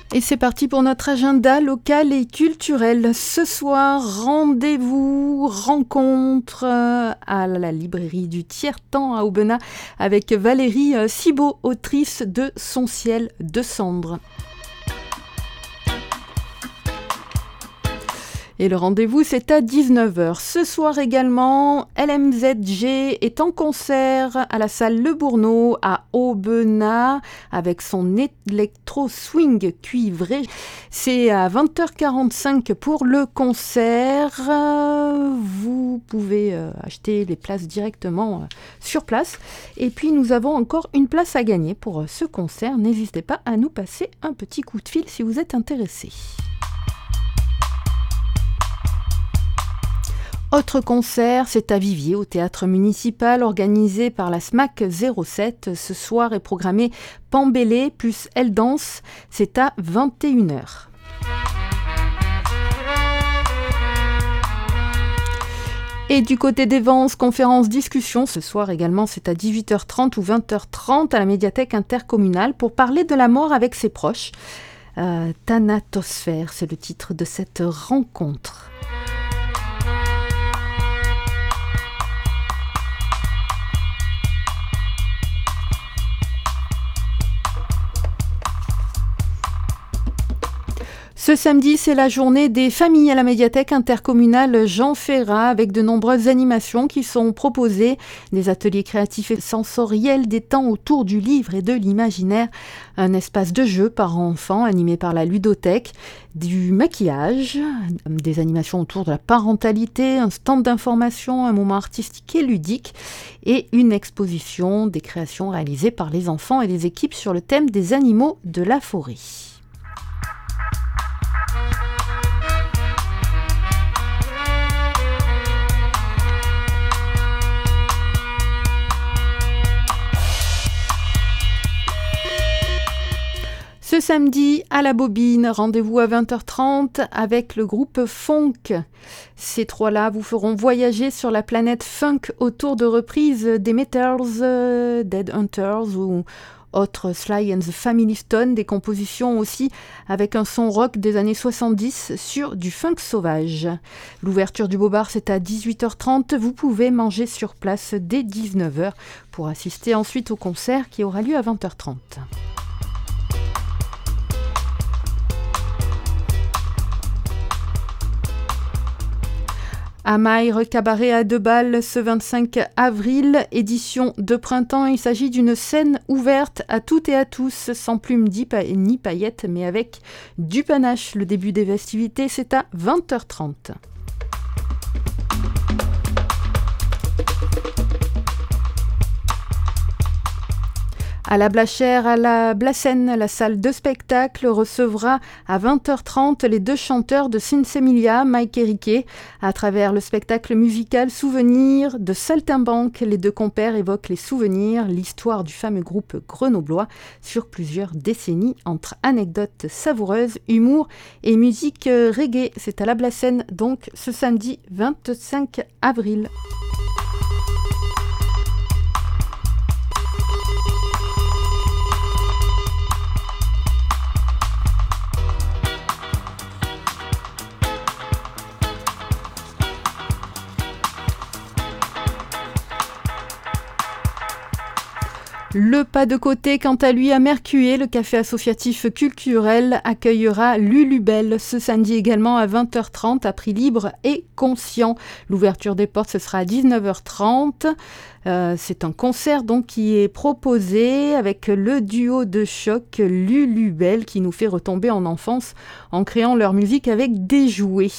Et c'est parti pour notre agenda local et culturel. Ce soir, rendez-vous, rencontre à la librairie du Tiers-Temps à Aubenas avec Valérie Cibot, autrice de Son ciel de cendre. Et le rendez-vous, c'est à 19h. Ce soir également, LMZG est en concert à la salle Le Bourneau à Aubenas avec son électro-swing cuivré. C'est à 20h45 pour le concert. Vous pouvez acheter les places directement sur place. Et puis, nous avons encore une place à gagner pour ce concert. N'hésitez pas à nous passer un petit coup de fil si vous êtes intéressé. Autre concert, c'est à Viviers, au théâtre municipal, organisé par la SMAC 07. Ce soir est programmé Pambélé plus Elle danse, c'est à 21h. Et du côté des Vences, conférence discussion, ce soir également, c'est à 18h30 ou 20h30 à la médiathèque intercommunale pour parler de la mort avec ses proches. Thanatosphère, c'est le titre de cette rencontre. Ce samedi, c'est la journée des familles à la médiathèque intercommunale Jean Ferrat avec de nombreuses animations qui sont proposées, des ateliers créatifs et sensoriels, des temps autour du livre et de l'imaginaire, un espace de jeu parents-enfants animé par la ludothèque, du maquillage, des animations autour de la parentalité, un stand d'information, un moment artistique et ludique et une exposition des créations réalisées par les enfants et les équipes sur le thème des animaux de la forêt. Ce samedi, à la Bobine, rendez-vous à 20h30 avec le groupe Funk. Ces trois-là vous feront voyager sur la planète funk autour de reprises des Metals, Dead Hunters ou autres Sly and the Family Stone, des compositions aussi avec un son rock des années 70 sur du funk sauvage. L'ouverture du Beau Bar, c'est à 18h30. Vous pouvez manger sur place dès 19h pour assister ensuite au concert qui aura lieu à 20h30. À Maire, cabaret à 2 balles ce 25 avril, édition de printemps. Il s'agit d'une scène ouverte à toutes et à tous, sans plumes ni paillettes, mais avec du panache. Le début des festivités, c'est à 20h30. À la Blachère, à la Blacenne, la salle de spectacle recevra à 20h30 les deux chanteurs de Sinsemilia, Mike et Riquet. À travers le spectacle musical Souvenirs de Saltimbanque, les deux compères évoquent les souvenirs, l'histoire du fameux groupe grenoblois sur plusieurs décennies entre anecdotes savoureuses, humour et musique reggae. C'est à la Blacenne, donc ce samedi 25 avril. Le pas de côté, quant à lui, à Mercué, le café associatif culturel accueillera Lulubelle ce samedi également à 20h30 à prix libre et conscient. L'ouverture des portes, ce sera à 19h30. C'est un concert donc qui est proposé avec le duo de choc Lulubelle qui nous fait retomber en enfance en créant leur musique avec des jouets.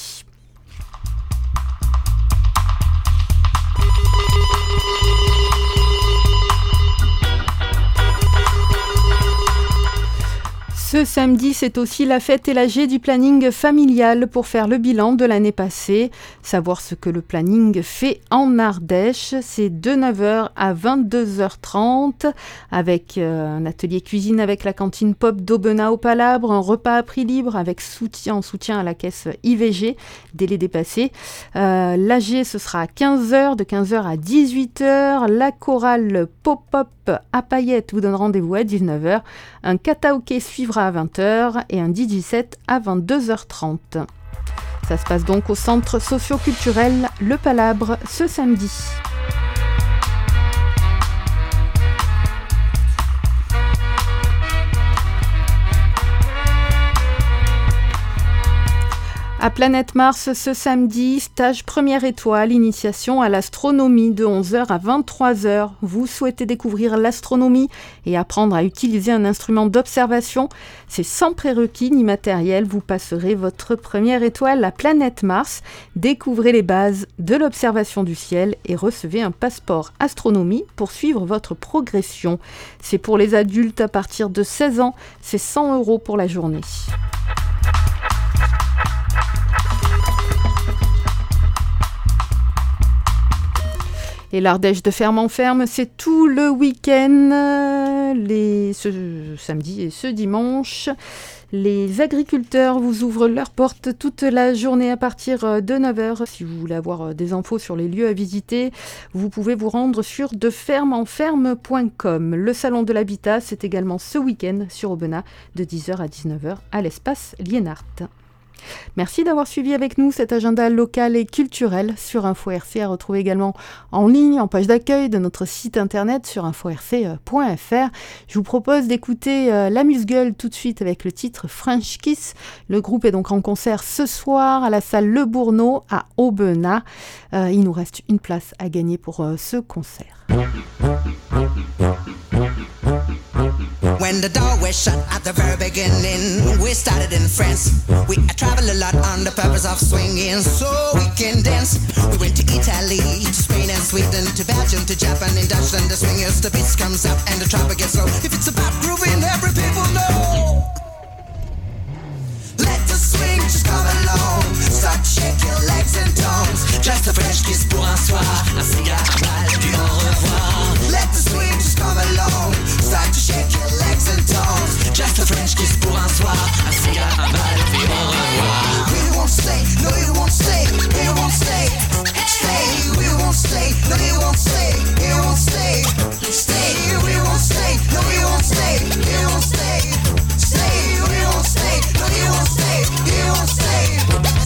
Ce samedi, c'est aussi la fête élargie du planning familial pour faire le bilan de l'année passée. Savoir ce que le planning fait en Ardèche, c'est de 9h à 22h30 avec un atelier cuisine avec la cantine pop d'Aubenas au Palabre, un repas à prix libre avec en soutien à la caisse IVG, délai dépassé. L'AG, ce sera à 15h, de 15h à 18h. La chorale pop-up groupe à paillettes vous donne rendez-vous à 19h. Un karaoké suivra à 20h et un DJ set à 22h30. Ça se passe donc au centre socio-culturel Le Palabre ce samedi. À Planète Mars ce samedi, stage première étoile, initiation à l'astronomie de 11h à 23h. Vous souhaitez découvrir l'astronomie et apprendre à utiliser un instrument d'observation? C'est sans prérequis ni matériel, vous passerez votre première étoile à Planète Mars. Découvrez les bases de l'observation du ciel et recevez un passeport astronomie pour suivre votre progression. C'est pour les adultes à partir de 16 ans, c'est 100 € pour la journée. Et l'Ardèche de ferme en ferme, c'est tout le week-end, ce samedi et ce dimanche. Les agriculteurs vous ouvrent leurs portes toute la journée à partir de 9h. Si vous voulez avoir des infos sur les lieux à visiter, vous pouvez vous rendre sur defermeenferme.com. Le salon de l'habitat, c'est également ce week-end sur Aubenas de 10h à 19h à l'espace Liénart. Merci d'avoir suivi avec nous cet agenda local et culturel sur Info RC, à retrouver également en ligne, en page d'accueil de notre site internet sur info-rc.fr. Je vous propose d'écouter l'amuse-gueule tout de suite avec le titre French Kiss. Le groupe est donc en concert ce soir à la salle Le Bourneau à Aubenas. Il nous reste une place à gagner pour ce concert. When the door was shut at the very beginning, we started in France. We traveled a lot on the purpose of swinging, so we can dance. We went to Italy, to Spain and Sweden, to Belgium, to Japan, in Dutchland. The swingers, the beat comes up and the trumpet gets slow. If it's about grooving, every people know. Let the swing just come along. Start to shake your legs and tongues. Just a French kiss pour un soir, un cigare, un bal, puis au revoir. Let the swing just come along. Start to shake your legs and tongues. Just a French kiss pour un soir, un cigare, un bal, puis au revoir. We won't stay, no you won't stay, we won't stay. Stay, we won't stay, no you won't stay, we won't stay. Stay, we won't stay, no you won't stay, we won't stay. Stay, we won't stay, no you won't stay, we won't stay.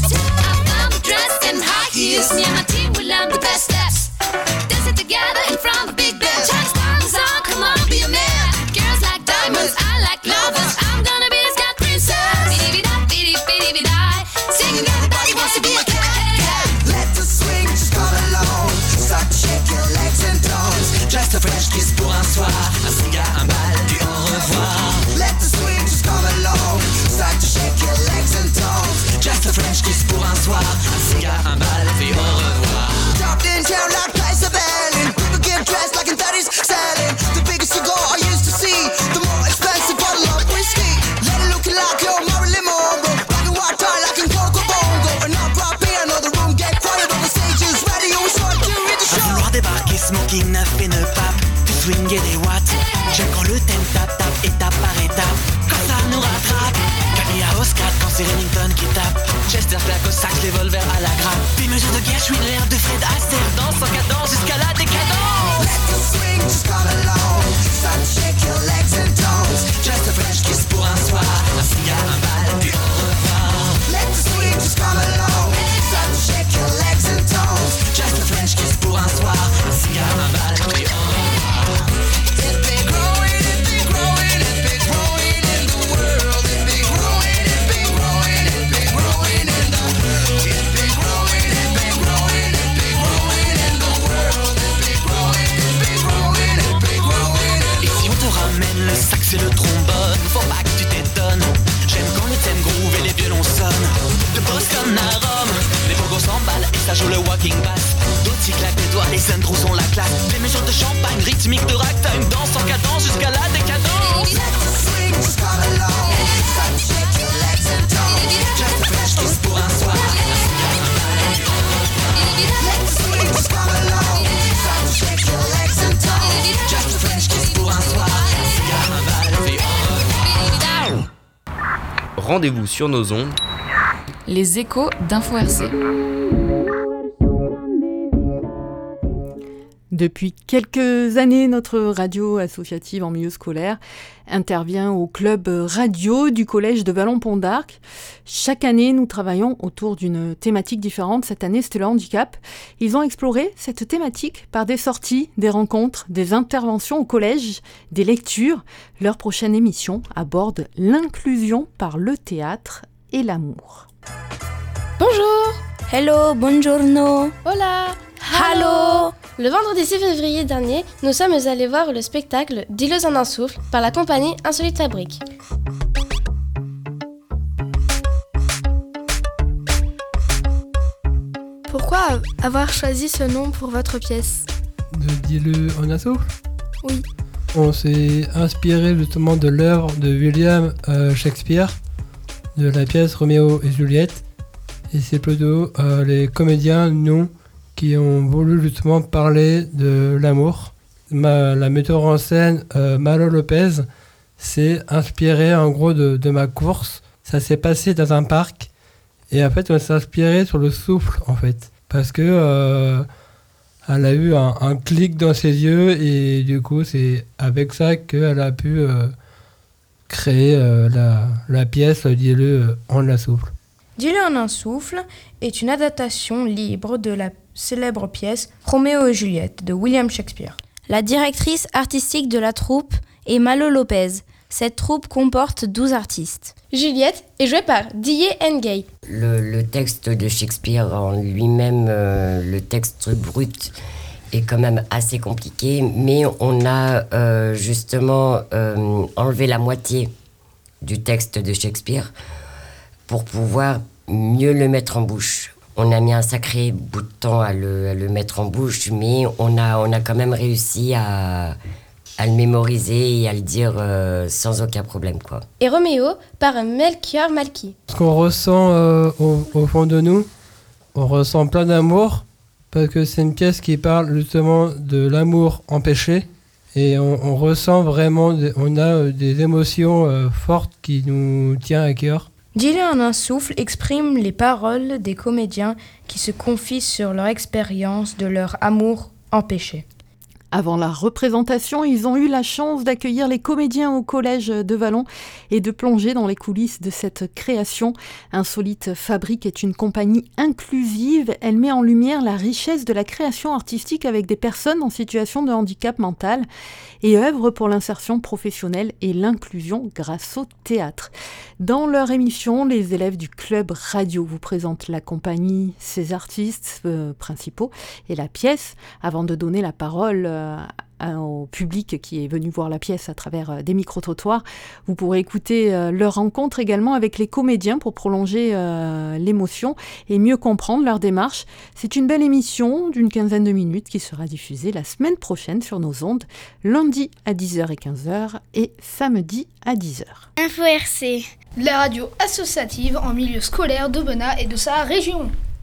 I'm dressed in high heels, me and my team will learn the best steps. Dancing together in front of the big band. Stars on, come on, be a man. Girls like diamonds, I like lovers. I'm gonna be the sky princess. Bidi-bidi-da, singing everybody wants to be a cat. Let the swing just come along. Start to shake your legs and tongues. Just a French kiss pour un soir, un cigare, un bal, puis au revoir. Let the swing just come along. Start to shake your legs and tongues. Just a French kiss pour un soir, un cigare, un bal, puis au revoir. Dropped in town like Price of Berlin. People get dressed like in 30s selling. The bigger cigar I used to see, the more expensive bottle of whiskey. Let it look like your Marilyn Monroe. Black and white tie like in Coco Bongo. An opera piano, the room get quiet on the stages. Radio is short to read the Va show. vouloir débarquer, smoking neuf et ne pape. Du swing et des watts. J'aime quand le thème tape, étape par étape. Quand ça nous rattrape. Camilla Oscar quand c'est Remington qui tape. Chester claque au sax, les volvers à la grappe. Des mesures de guerre, je suis l'air de Fred Astaire. Danse en cadence jusqu'à la décadence. Let the swing just come along. Start to shake your legs and tongues. Just a French kiss pour un soir, un cigare, un bal, puis au revoir. Let the swing just come along. Start to shake your legs and tongues. Just a French kiss pour un soir, un cigare, un bal, puis au revoir. It be growing, it be growing, it be growing in the world. It be growing, it be growing, it be growing in the world. It be growing, it be growing, it be growing in the world. It be growing, it be growing, it be growing in the Et si on te ramène le sax et le trombone, faut pas que tu t'étonnes. J'aime quand le thème groove et les violons sonnent. De Boston à Rome, les bongos s'emballent et ça joue le walking bass. D'autres s'y claquent les doigts, les intros ont la classe. Des mesures de champagne, rythmique de ragtime, danse en cadence jusqu'à la décadence. Let the swing just come along. Start to shake your legs and tongues. Just a French kiss pour un soir. Let the swing just come along. Start to shake your legs and tongues. Just a French kiss pour un soir. Un cigare, un bal, puis au revoir. Rendez-vous sur nos ondes. Les échos d'Info RC. Depuis quelques années, notre radio associative en milieu scolaire intervient au club radio du collège de Vallon-Pont d'Arc. Chaque année, nous travaillons autour d'une thématique différente. Cette année, c'était le handicap. Ils ont exploré cette thématique par des sorties, des rencontres, des interventions au collège, des lectures. Leur prochaine émission aborde l'inclusion par le théâtre et l'amour. Bonjour. Hello, buongiorno. Hola. Hallo. Le vendredi 6 février dernier, nous sommes allés voir le spectacle Dis-le en un souffle par la compagnie Insolite Fabrique. Pourquoi avoir choisi ce nom pour votre pièce ? Dis-le en un souffle ? Oui. On s'est inspiré justement de l'œuvre de William Shakespeare, de la pièce Roméo et Juliette. Et c'est plutôt les comédiens, nous, qui ont voulu justement parler de l'amour. La metteur en scène, Malo Lopez, s'est inspirée en gros de ma course. Ça s'est passé dans un parc. Et en fait, on s'est inspiré sur le souffle, en fait. Parce que elle a eu un clic dans ses yeux. Et du coup, c'est avec ça qu'elle a pu créer la pièce Dis-le en un souffle. Dis-le en un souffle est une adaptation libre de la célèbre pièce Roméo et Juliette de William Shakespeare. La directrice artistique de la troupe est Malo Lopez. Cette troupe comporte 12 artistes. Juliette est jouée par Die Engay. Le texte de Shakespeare en lui-même, le texte brut, est quand même assez compliqué, mais on a justement enlevé la moitié du texte de Shakespeare pour pouvoir mieux le mettre en bouche. On a mis un sacré bout de temps à le mettre en bouche, mais on a quand même réussi à le mémoriser et à le dire sans aucun problème, quoi. Et Roméo par Melchior Malky. Ce qu'on ressent au fond de nous, on ressent plein d'amour, parce que c'est une pièce qui parle justement de l'amour empêché, et on ressent vraiment, on a des émotions fortes qui nous tiennent à cœur. Dis-le en un souffle exprime les paroles des comédiens qui se confient sur leur expérience de leur amour empêché. Avant la représentation, ils ont eu la chance d'accueillir les comédiens au collège de Vallon et de plonger dans les coulisses de cette création. Insolite Fabrique est une compagnie inclusive. Elle met en lumière la richesse de la création artistique avec des personnes en situation de handicap mental et œuvre pour l'insertion professionnelle et l'inclusion grâce au théâtre. Dans leur émission, les élèves du club radio vous présentent la compagnie, ses artistes principaux et la pièce avant de donner la parole au public qui est venu voir la pièce à travers des micro-trottoirs. Vous pourrez écouter leur rencontre également avec les comédiens pour prolonger l'émotion et mieux comprendre leur démarche. C'est une belle émission d'une quinzaine de minutes qui sera diffusée la semaine prochaine sur nos ondes, lundi à 10h et 15h et samedi à 10h. Info RC, la radio associative en milieu scolaire d'Aubenas et de sa région.